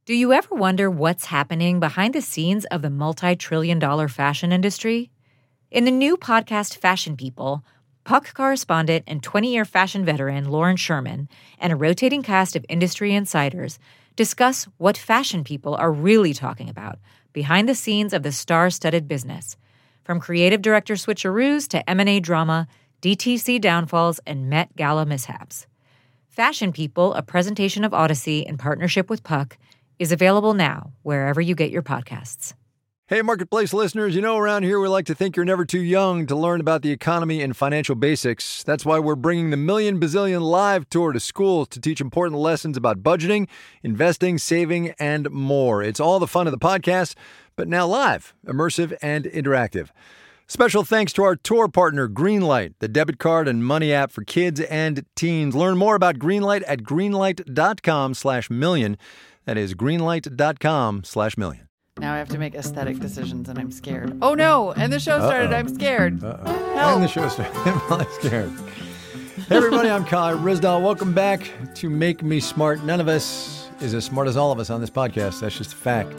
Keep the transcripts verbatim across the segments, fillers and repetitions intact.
Do you ever wonder what's happening behind the scenes of the multi-trillion dollar fashion industry? In the new podcast Fashion People, Puck correspondent and twenty-year fashion veteran Lauren Sherman and a rotating cast of industry insiders discuss what fashion people are really talking about behind the scenes of the star-studded business, from creative director switcheroos to M and A drama, D T C downfalls, and Met Gala mishaps. Fashion People, a presentation of Odyssey in partnership with Puck, is available now wherever you get your podcasts. Hey, Marketplace listeners, you know around here we like to think you're never too young to learn about the economy and financial basics. That's why we're bringing the Million Bazillion Live Tour to schools to teach important lessons about budgeting, investing, saving, and more. It's all the fun of the podcast, but now live, immersive, and interactive. Special thanks to our tour partner, Greenlight, the debit card and money app for kids and teens. Learn more about Greenlight at greenlight.com slash million. That is greenlight.com slash million. Now I have to make aesthetic decisions, and I'm scared. Oh, no. And the show started. Uh-oh. I'm scared. Uh-oh. Help. And the show started. I'm scared. Hey, everybody. I'm Kyle Rizdal. Welcome back to Make Me Smart. None of us is as smart as all of us on this podcast. That's just a fact.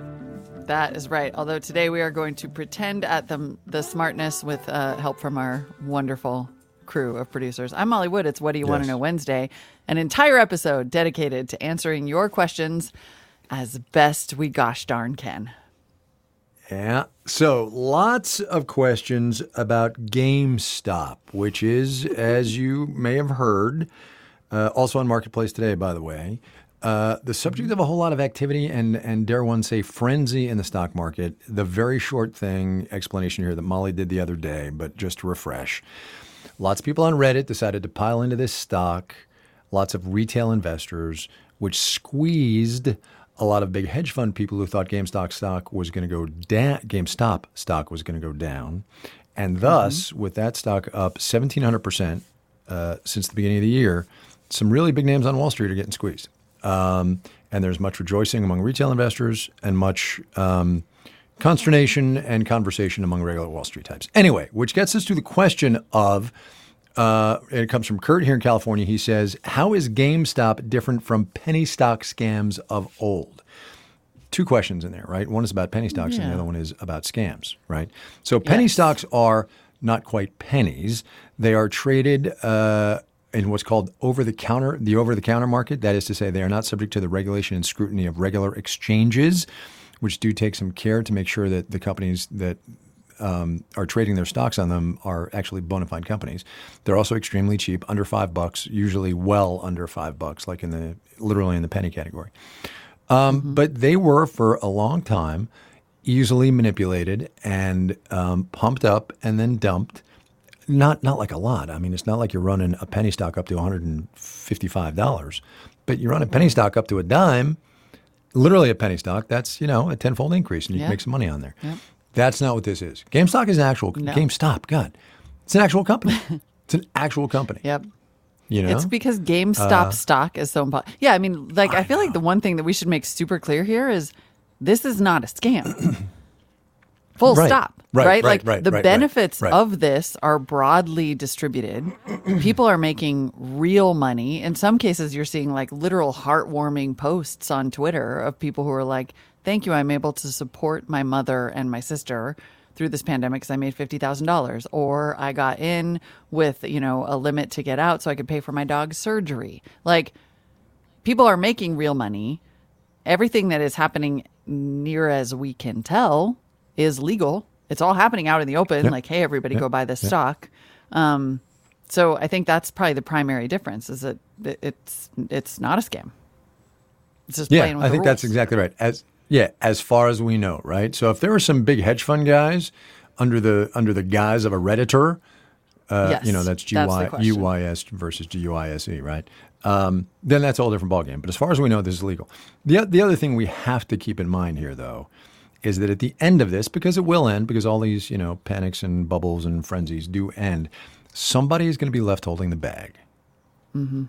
That is right. Although today we are going to pretend at the, the smartness with uh, help from our wonderful crew of producers. I'm Molly Wood. It's What Do You yes. Want to Know Wednesday, an entire episode dedicated to answering your questions as best we gosh darn can. Yeah. So lots of questions about GameStop, which is, as you may have heard, uh, also on Marketplace today, by the way, uh, the subject of a whole lot of activity and, and dare one say frenzy in the stock market. The very short thing explanation here that Molly did the other day, but just to refresh. Lots of people on Reddit decided to pile into this stock, lots of retail investors, which squeezed a lot of big hedge fund people who thought GameStop stock was going to go down, GameStop stock was going to go down. And thus, mm-hmm. with that stock up seventeen hundred percent uh, since the beginning of the year, some really big names on Wall Street are getting squeezed. Um, and there's much rejoicing among retail investors and much um, consternation and conversation among regular Wall Street types. Anyway, which gets us to the question of, uh, it comes from Kurt here in California. He says, how is GameStop different from penny stock scams of old? Two questions in there, right? One is about penny stocks yeah. and the other one is about scams, right? So penny yes. stocks are not quite pennies. They are traded uh, in what's called over-the-counter, the over-the-counter market. That is to say, they are not subject to the regulation and scrutiny of regular exchanges, which do take some care to make sure that the companies that um, are trading their stocks on them are actually bona fide companies. They're also extremely cheap, under five bucks, usually well under five bucks, like in the literally in the penny category. Um, mm-hmm. But they were for a long time easily manipulated and um, pumped up and then dumped. Not not like a lot. I mean, it's not like you're running a penny stock up to one hundred fifty-five dollars, but you run a penny stock up to a dime. Literally a penny stock, that's, you know, a tenfold increase, and you yep. can make some money on there. Yep. That's not what this is. GameStop is an actual, no. GameStop, God, it's an actual company. It's an actual company. Yep. You know? It's because GameStop uh, stock is so important. Yeah, I mean, like, I, I feel know. like the one thing that we should make super clear here is this is not a scam. Full right. stop. Right, right? right, Like right, the right, benefits right. of this are broadly distributed. People are making real money. In some cases, you're seeing like literal heartwarming posts on Twitter of people who are like, thank you, I'm able to support my mother and my sister through this pandemic because I made fifty thousand dollars. Or I got in with, you know, a limit to get out so I could pay for my dog's surgery. Like, people are making real money. Everything that is happening, near as we can tell, is legal. It's all happening out in the open. Yep. Like, hey, everybody, yep. go buy this yep. stock. Um, so I think that's probably the primary difference is that it's it's not a scam. It's just yeah, playing with I the think rules. that's exactly right. As yeah, as far as we know, right? So if there were some big hedge fund guys under the under the guise of a Redditor, uh, yes, you know, that's G Y, that's U Y S versus G U I S E, right? Um, then that's a whole different ballgame. But as far as we know, this is legal. The the other thing we have to keep in mind here, though, is that at the end of this, because it will end, because all these, you know, panics and bubbles and frenzies do end, somebody is going to be left holding the bag. Mm-hmm.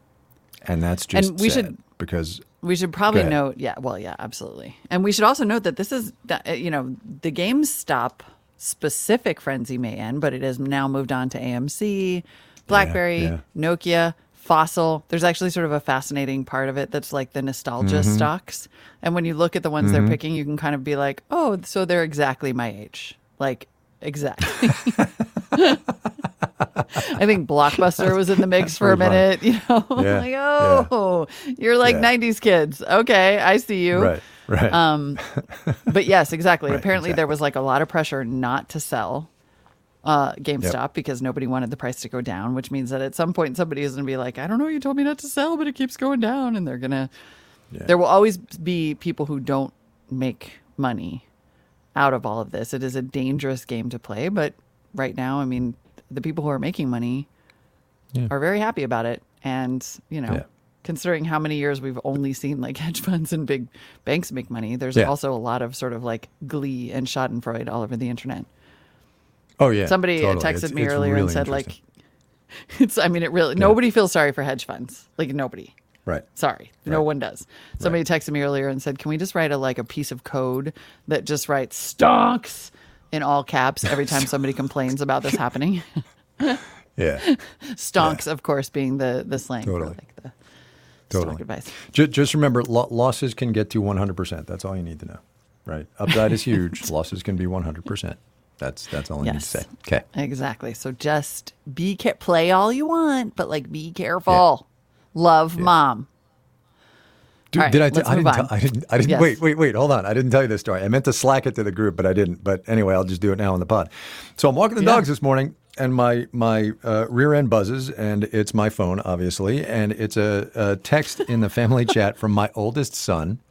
And that's just and we sad should, because... We should probably note, yeah, well, yeah, absolutely. And we should also note that this is, you know, the GameStop specific frenzy may end, but it has now moved on to A M C, BlackBerry, yeah, yeah. Nokia, Fossil. There's actually sort of a fascinating part of it that's like the nostalgia Mm-hmm. stocks. And when you look at the ones they're picking, you can kind of be like, oh, so they're exactly my age. Like, exactly. I think Blockbuster was in the mix for a pretty minute. You know, Yeah, like, oh, you're like Yeah. nineties kids. Okay, I see you. Right, right. Um, but yes, exactly. Right, Apparently, there exactly. was like a lot of pressure not to sell uh, GameStop because nobody wanted the price to go down, which means that at some point somebody is going to be like, I don't know, you told me not to sell, but it keeps going down. And they're going to, Yeah. there will always be people who don't make money out of all of this. It is a dangerous game to play. But right now, I mean, the people who are making money Yeah. are very happy about it. And, you know, Yeah. considering how many years we've only seen like hedge funds and big banks make money, there's Yeah. also a lot of sort of like glee and schadenfreude all over the internet. Oh, yeah. Somebody totally. texted It's- me it's earlier really and said like, interesting. it's, I mean, it really, nobody feels sorry for hedge funds. Like nobody. Right. Sorry, no Right. one does. Somebody texted me earlier and said, "Can we just write a like a piece of code that just writes stonks in all caps every time somebody complains about this happening?" Yeah. Stonks, of course, being the the slang Totally. for like the Totally. stock advice. Just, just remember, lo- losses can get to one hundred percent. That's all you need to know, right? Upside is huge. Losses can be one hundred percent. That's that's all I need to Yes. say. Okay. Exactly. So just be ca- play all you want, but like be careful. Love, mom. Dude, All right, did I, t- let's I, move didn't on. t- I didn't. I didn't. Yes. Wait, wait, wait. Hold on. I didn't tell you this story. I meant to slack it to the group, but I didn't. But anyway, I'll just do it now on the pod. So I'm walking the Yeah. dogs this morning, and my my uh, rear end buzzes, and it's my phone, obviously, and it's a, a text in the family chat from my oldest son,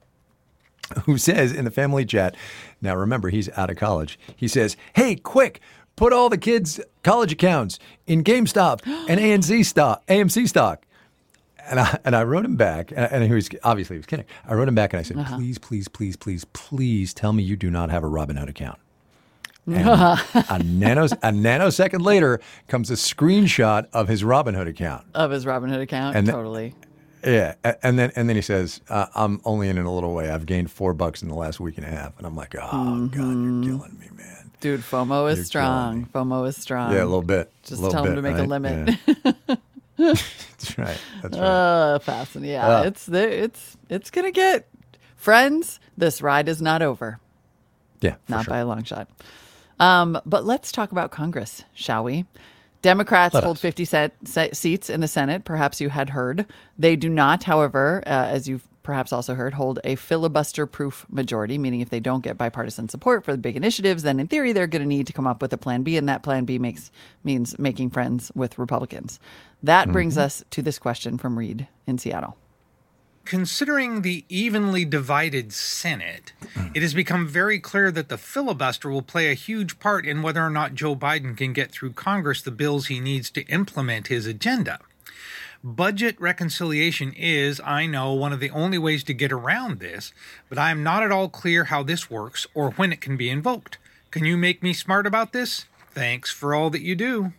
who says in the family chat. Now remember, he's out of college. He says, "Hey, quick! Put all the kids' college accounts in GameStop and A M C stock. A M C stock." And I, and I wrote him back, and, and he was obviously he was kidding. I wrote him back and I said, please, please, please, please, please tell me you do not have a Robinhood account. And a, nanos, a nanosecond later comes a screenshot of his Robinhood account. Of his Robinhood account, And the- totally. Yeah, a- and then and then he says, uh, I'm only in it a little way. I've gained four bucks in the last week and a half. And I'm like, oh, God, you're killing me, man. Dude, FOMO is You're strong. killing FOMO is strong. Yeah, a little bit. Just a little tell him bit, to make a right? limit. Yeah. That's right. That's right. Uh, fascinating. Yeah, Uh. it's the, it's it's gonna get friends. This ride is not over. yeah, for Not sure. by a long shot. Um, but let's talk about Congress, shall we? Democrats Let hold us. fifty set, set seats in the Senate. Perhaps you had heard. They do not, however, uh, as you've perhaps also heard, hold a filibuster-proof majority, meaning if they don't get bipartisan support for the big initiatives, then in theory they're going to need to come up with a plan B, and that plan B makes means making friends with Republicans. That brings Mm-hmm. us to this question from Reed in Seattle. Considering the evenly divided Senate, it has become very clear that the filibuster will play a huge part in whether or not Joe Biden can get through Congress the bills he needs to implement his agenda. Budget reconciliation is, I know, one of the only ways to get around this, but I am not at all clear how this works or when it can be invoked. Can you make me smart about this? Thanks for all that you do.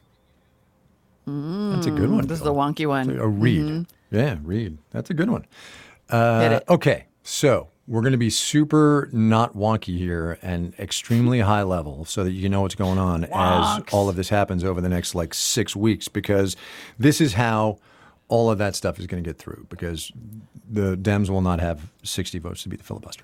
That's a good one. This is Bill. a wonky one. A read. Yeah, read. That's a good one. Hit Uh, it. okay, so we're going to be super not wonky here and extremely high level so that you know what's going on as Wonks. all of this happens over the next like six weeks because this is how all of that stuff is going to get through because the Dems will not have sixty votes to beat the filibuster.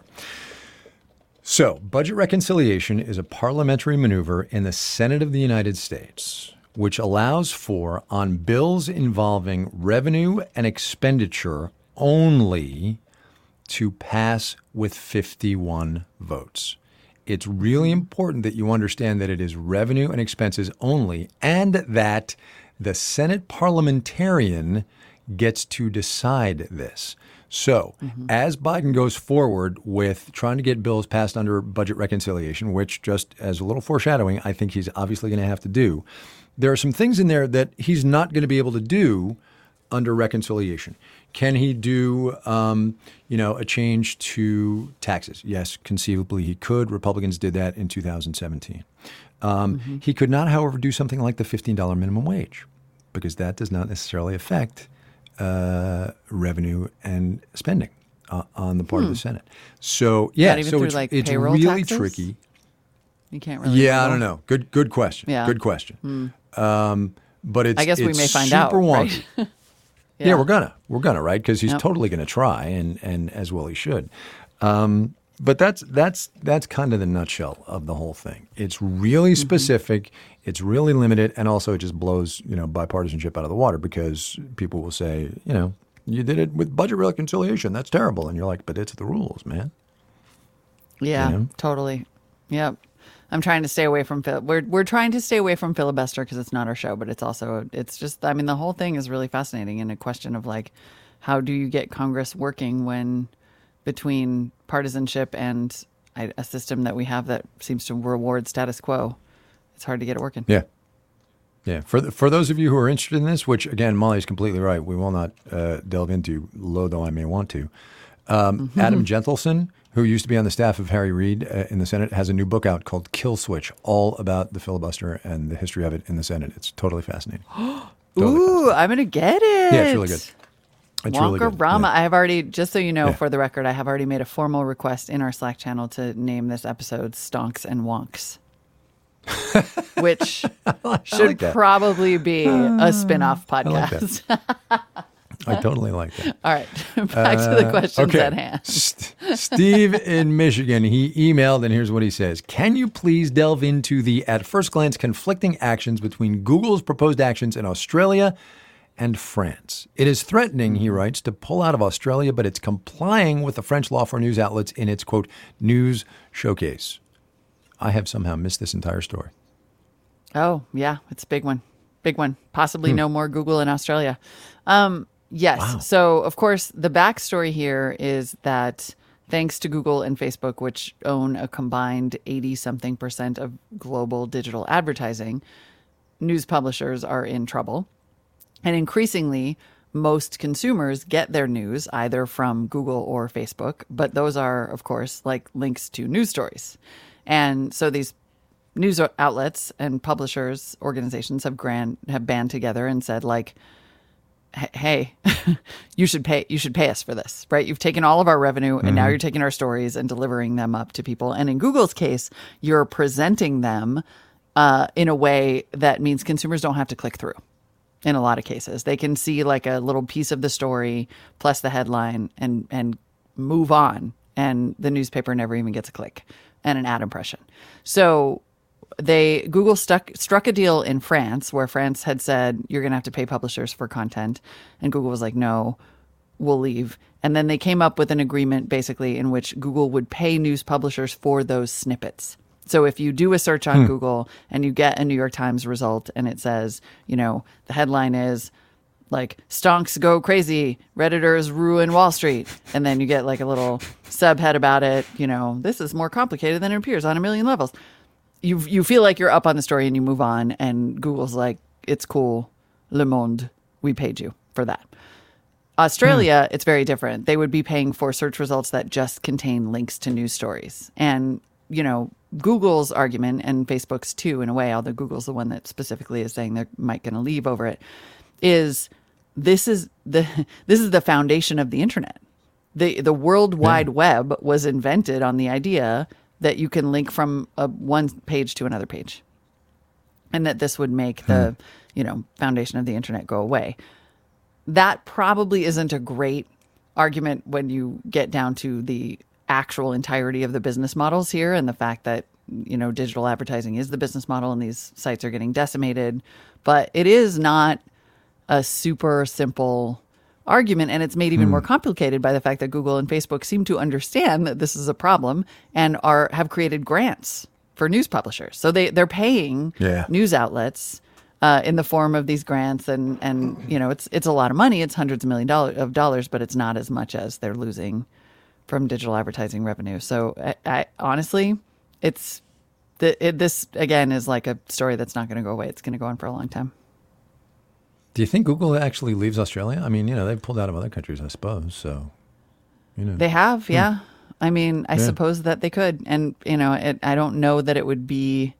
So, budget reconciliation is a parliamentary maneuver in the Senate of the United States, which allows for, on bills involving revenue and expenditure only, to pass with fifty-one votes. It's really important that you understand that it is revenue and expenses only, and that the Senate parliamentarian gets to decide this. So, as Biden goes forward with trying to get bills passed under budget reconciliation, which, just as a little foreshadowing, I think he's obviously going to have to do, there are some things in there that he's not going to be able to do under reconciliation. Can he do, um, you know, a change to taxes? Yes, conceivably he could. Republicans did that in two thousand seventeen. Um, Mm-hmm. He could not, however, do something like the fifteen dollars minimum wage because that does not necessarily affect uh, revenue and spending uh, on the part of the Senate. So, yeah, Not even so through, it's, like, it's payroll really taxes? tricky. You can't really. Yeah, I know. don't know. Good, good question. Yeah. Good question. Um, but it's I guess we it's may find super out, wonky. right? Yeah, Yeah. we're gonna, we're gonna, right? Because he's Yep. totally gonna try, and and as well he should. Um, but that's that's that's kind of the nutshell of the whole thing. It's really specific. It's really limited, and also it just blows you know bipartisanship out of the water because people will say, you know, you did it with budget reconciliation. That's terrible, and you're like, but it's the rules, man. Yeah, You know? totally. Yep. I'm trying to stay away from fil- we're we're trying to stay away from filibuster because it's not our show, but it's also it's just I mean the whole thing is really fascinating and a question of like how do you get Congress working when between partisanship and I- a system that we have that seems to reward status quo, it's hard to get it working. Yeah. Yeah. For the, for those of you who are interested in this, which again, Molly's completely right, we will not uh, delve into, low though I may want to. Um, Adam Gentleson, who used to be on the staff of Harry Reid uh, in the Senate, has a new book out called Kill Switch, all about the filibuster and the history of it in the Senate. It's totally fascinating. Totally Ooh, fascinating. I'm gonna get it. Yeah, it's really good. It's really good. Wonka-rama. Yeah. I have already, just so you know, Yeah. for the record, I have already made a formal request in our Slack channel to name this episode Stonks and Wonks, which should like that. probably be a spin-off like that. podcast. I totally like that. All right, back to the questions okay. at hand. St- Steve in Michigan, he emailed, and here's what he says. Can you please delve into the, at first glance, conflicting actions between Google's proposed actions in Australia and France? It is threatening, he writes, to pull out of Australia, but it's complying with the French law for news outlets in its, quote, news showcase. I have somehow missed this entire story. Oh, yeah, it's a big one. Big one. Possibly Hmm. no more Google in Australia. Um, yes. Wow. So, of course, the backstory here is that thanks to Google and Facebook, which own a combined eighty-something percent of global digital advertising, news publishers are in trouble. And increasingly, most consumers get their news either from Google or Facebook, but those are, of course, like links to news stories. And so these news outlets and publishers organizations have grand have band together and said like, hey, you should pay you should pay us for this, right? You've taken all of our revenue and now you're taking our stories and delivering them up to people. And in Google's case, you're presenting them uh, in a way that means consumers don't have to click through. In a lot of cases, they can see like a little piece of the story plus the headline and and move on, and the newspaper never even gets a click and an ad impression. So they Google stuck struck a deal in France where France had said you're going to have to pay publishers for content, and Google was like, no, we'll leave. And then they came up with an agreement basically in which Google would pay news publishers for those snippets. So if you do a search on Google and you get a New York Times result and it says, you know, the headline is like stonks go crazy, Redditors ruin Wall Street. And then you get like a little subhead about it. You know, this is more complicated than it appears on a million levels. You you feel like you're up on the story and you move on. And Google's like, it's cool. Le Monde, we paid you for that. Australia, it's very different. They would be paying for search results that just contain links to news stories. And, you know, Google's argument, and Facebook's too, in a way, although Google's the one that specifically is saying they're might going to leave over it, is this is the this is the foundation of the internet. The the World Wide yeah. Web was invented on the idea that you can link from a, one page to another page, and that this would make the hmm. you know foundation of the internet go away. That probably isn't a great argument when you get down to the actual entirety of the business models here and the fact that, you know, digital advertising is the business model and these sites are getting decimated. But it is not a super simple argument, and it's made even hmm. more complicated by the fact that Google and Facebook seem to understand that this is a problem and are have created grants for news publishers. So they, they're paying yeah. news outlets Uh, in the form of these grants, and, and you know it's it's a lot of money. It's hundreds of million dollars of dollars, but it's not as much as they're losing from digital advertising revenue. So I, I honestly, it's the, it, this again is like a story that's not going to go away. It's going to go on for a long time. Do you think Google actually leaves Australia? I mean, you know, they've pulled out of other countries, I suppose. So, you know, they have, yeah. Hmm. I mean, I yeah. suppose that they could, and you know, it, I don't know that it would be.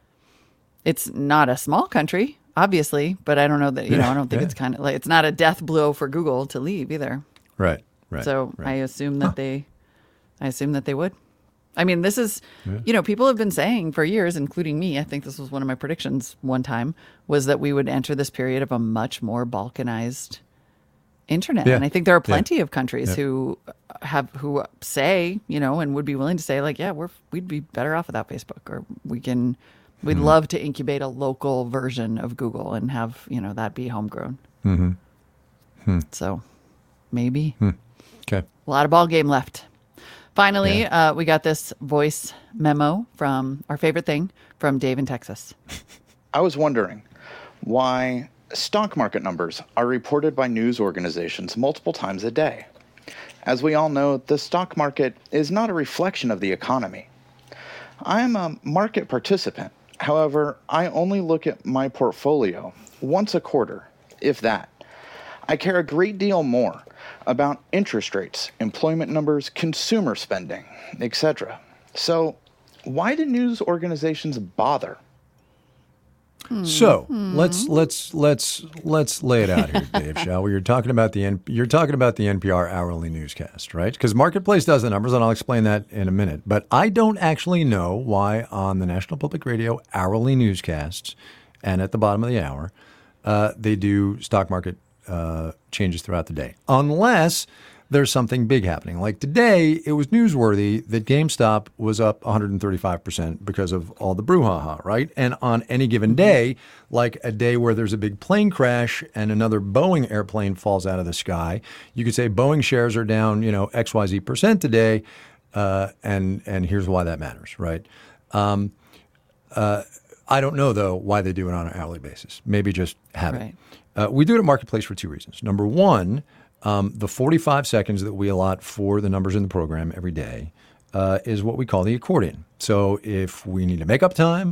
It's not a small country, obviously, but I don't know that, you yeah, know, I don't think yeah. it's kind of like, it's not a death blow for Google to leave either. Right, right. So right. I assume that huh. they, I assume that they would. I mean, this is, yeah. you know, people have been saying for years, including me, I think this was one of my predictions one time, was that we would enter this period of a much more balkanized internet. Yeah. And I think there are plenty Yeah. of countries Yeah. who have who say, you know, and would be willing to say like, yeah, we're we'd be better off without Facebook, or we can we'd Mm-hmm. love to incubate a local version of Google and have, you know, that be homegrown. Mm-hmm. Hmm. So maybe Okay. a lot of ball game left. Finally, Yeah. uh, we got this voice memo from our favorite thing from Dave in Texas. I was wondering why stock market numbers are reported by news organizations multiple times a day. As we all know, the stock market is not a reflection of the economy. I am a market participant. However, I only look at my portfolio once a quarter, if that. I care a great deal more about interest rates, employment numbers, consumer spending, et cetera. So, why do news organizations bother? So let's let's let's let's lay it out here, Dave. Shall we? You're talking about the N- you're talking about the N P R hourly newscast, right? Because Marketplace does the numbers, and I'll explain that in a minute. But I don't actually know why on the National Public Radio hourly newscasts, and at the bottom of the hour, uh, they do stock market uh, changes throughout the day, unless there's something big happening. Like today, it was newsworthy that GameStop was up one hundred thirty-five percent because of all the brouhaha, right? And on any given day, like a day where there's a big plane crash and another Boeing airplane falls out of the sky, you could say Boeing shares are down, you know, X Y Z percent today, uh, and and here's why that matters, right? Um, uh, I don't know, though, why they do it on an hourly basis. Maybe just habit. Right. Uh, we do it at Marketplace for two reasons. Number one, Um, the forty-five seconds that we allot for the numbers in the program every day uh, is what we call the accordion. So if we need to make up time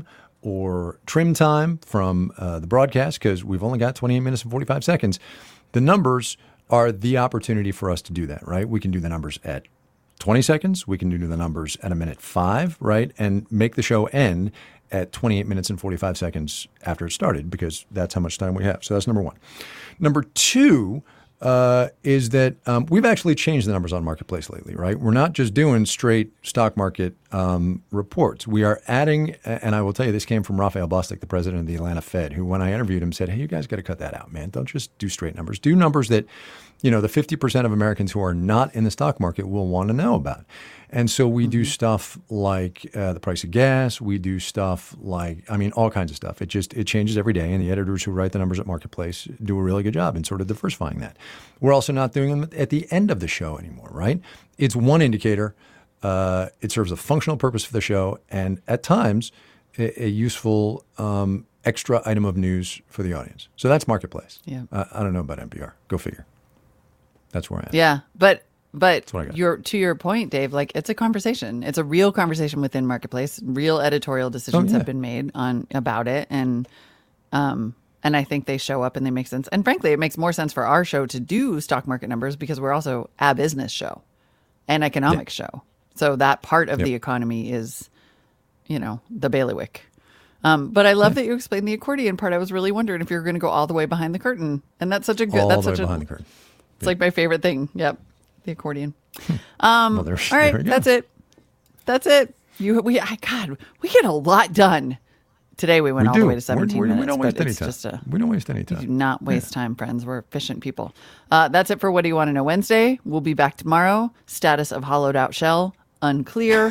or trim time from uh, the broadcast, because we've only got twenty-eight minutes and forty-five seconds, the numbers are the opportunity for us to do that, right? We can do the numbers at twenty seconds. We can do the numbers at a minute five, right? And make the show end at twenty-eight minutes and forty-five seconds after it started, because that's how much time we have. So that's number one. Number two, Uh, is that um, we've actually changed the numbers on Marketplace lately, right? We're not just doing straight stock market um, reports. We are adding, and I will tell you, this came from Raphael Bostic, the president of the Atlanta Fed, who, when I interviewed him, said, hey, you guys got to cut that out, man. Don't just do straight numbers. Do numbers that, you know, the fifty percent of Americans who are not in the stock market will want to know about. And so we do stuff like uh, the price of gas. We do stuff like, I mean, all kinds of stuff. It just, it changes every day. And the editors who write the numbers at Marketplace do a really good job in sort of diversifying that. We're also not doing them at the end of the show anymore, right? It's one indicator. Uh, it serves a functional purpose for the show, and at times a, a useful um, extra item of news for the audience. So that's Marketplace. Yeah. Uh, I don't know about N P R. Go figure. That's where I am. Yeah, but but what I got. your to your point, Dave, like it's a conversation. It's a real conversation within Marketplace. Real editorial decisions Oh, yeah. have been made on about it, and um and I think they show up and they make sense. And frankly, it makes more sense for our show to do stock market numbers because we're also a business show, an economic show. So that part of Yep. the economy is, you know, the bailiwick. Um, but I love that you explained the accordion part. I was really wondering if you were going to go all the way behind the curtain, and that's such a good. All that's the way such a, behind the curtain. It's like my favorite thing. Yep, the accordion. Um, Well, there- all right, there we go. that's it. That's it. You, we, I, God, we get a lot done. Today we went We all do. the way to seventeen We're- we minutes. don't waste but any it's time. just a, We don't waste any time. we do not waste time, friends. We're efficient people. Uh, that's it for What Do You Want to Know Wednesday. We'll be back tomorrow. Status of hollowed out shell, unclear.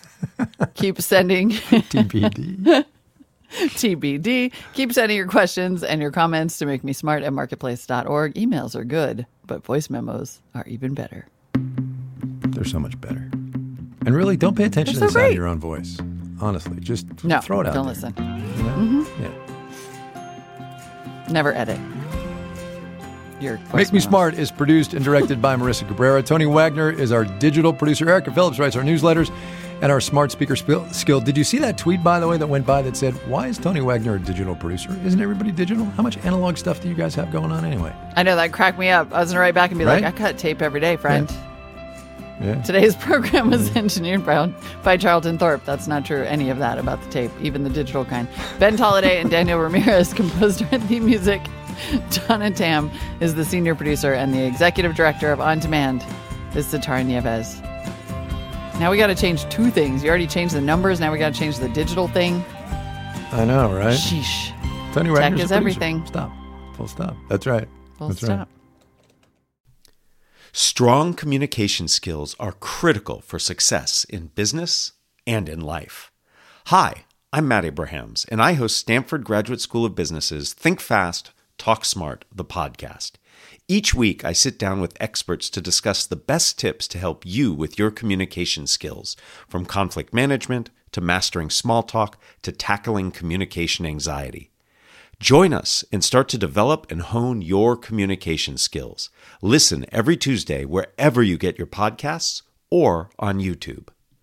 Keep sending T B D. T B D. Keep sending your questions and your comments to make me smart at marketplace dot org. Emails are good, but voice memos are even better. They're so much better. And really, don't pay attention They're to so the sound great. of your own voice. Honestly, just No, throw it out don't there. listen. You know? Yeah. Never edit. Your voice Make Me memos. Smart is produced and directed by Marissa Cabrera. Tony Wagner is our digital producer. Erica Phillips writes our newsletters and our smart speaker sp- skill. Did you see that tweet, by the way, that went by that said, why is Tony Wagner a digital producer? Isn't everybody digital? How much analog stuff do you guys have going on anyway? I know, that cracked me up. I was going to write back and be Right? like, I cut tape every day, friend. Yeah. Today's program was engineered by, by Charlton Thorpe. That's not true, any of that about the tape, even the digital kind. Ben Tolliday and Daniel Ramirez composed our theme music. Donna Tam is the senior producer, and the executive director of On Demand is Satara Nieves. Now we got to change two things. You already changed the numbers. Now we got to change the digital thing. I know, right? Sheesh. Tony Tech Wagner's a is producer. everything. Stop. Full stop. That's right. Full That's stop. right. Strong communication skills are critical for success in business and in life. Hi, I'm Matt Abrahams, and I host Stanford Graduate School of Business's Think Fast, Talk Smart, the podcast. Each week, I sit down with experts to discuss the best tips to help you with your communication skills, from conflict management to mastering small talk to tackling communication anxiety. Join us and start to develop and hone your communication skills. Listen every Tuesday wherever you get your podcasts or on YouTube.